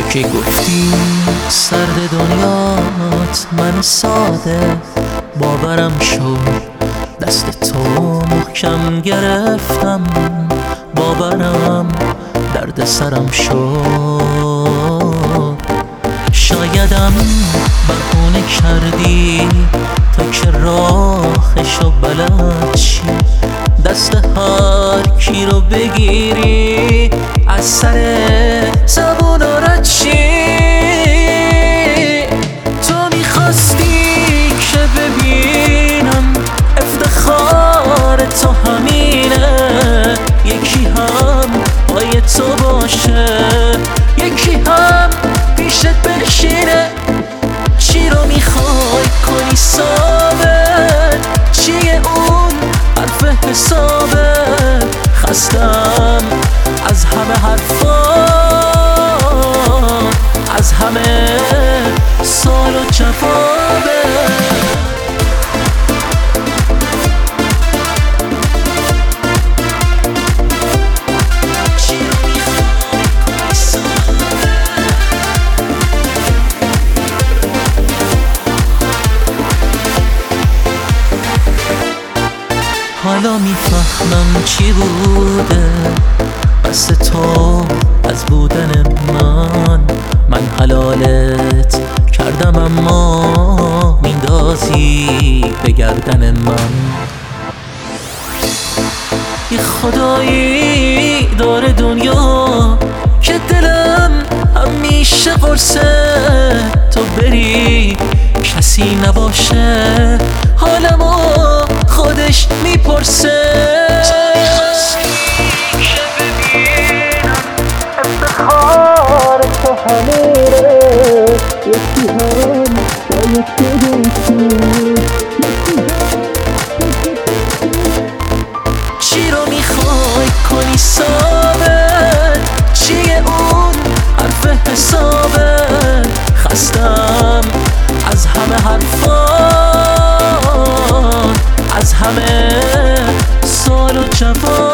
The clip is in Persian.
که گفتی سرد دنیات من ساده باورم شد، دست تو محکم گرفتم باورم درد سرم شد. شایدم بهونه کردی تا که راهشو بلد شی، دست هر کی رو بگیری از سر زبون رد شی. تو میخواستی که ببینم افتخار تو همینه، یکی هم پای تو باشه یکی هم پیشت بشینه. چی رو میخوای کنی ثابت؟ چیه اون حرف حسابت؟ خستم از همه حرفان، از همه سوال و جوابت. حالا میفهمم چی بوده قصد تو از بودن من حلالت کردم اما میندازی به گردن من. یه خدایی داره دنیا که دلم همیشه قرصه تو بری کسی نباشه، حالمو خودش میپرسه. تو میخواستی که ببینم افتخار تو همینه، یکی هم باید تو باشی. چی رو میخوای کنی ثابت؟ چیه اون حرف حسابت؟ خستم از همه حرفان، از همه سوال و جواب.